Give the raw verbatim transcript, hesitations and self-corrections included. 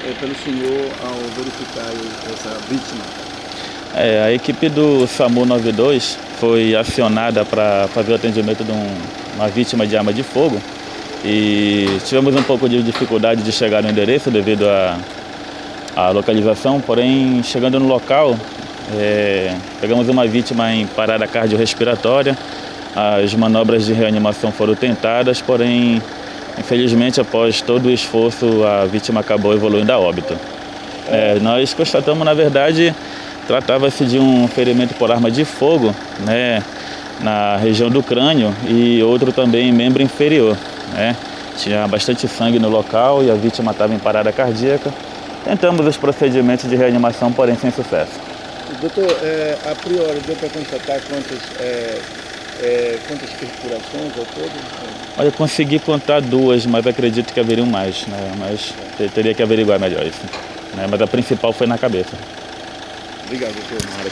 é, pelo senhor ao verificar essa vítima? É, a equipe do SAMU noventa e dois foi acionada para fazer o atendimento de um, uma vítima de arma de fogo e tivemos um pouco de dificuldade de chegar no endereço devido à à localização, porém chegando no local é, pegamos uma vítima em parada cardiorrespiratória, as manobras de reanimação foram tentadas, porém infelizmente após todo o esforço a vítima acabou evoluindo a óbito. É, nós constatamos, na verdade, tratava-se de um ferimento por arma de fogo, né, na região do crânio e outro também em membro inferior, né. Tinha bastante sangue no local e a vítima estava em parada cardíaca. Tentamos os procedimentos de reanimação, porém sem sucesso. Doutor, é, a priori deu para constatar quantas, é, é, quantas perfurações ao todo? Olha, eu consegui contar duas, mas acredito que haveriam mais, né, mas teria que averiguar melhor isso, né, mas a principal foi na cabeça. Obrigado, doutor.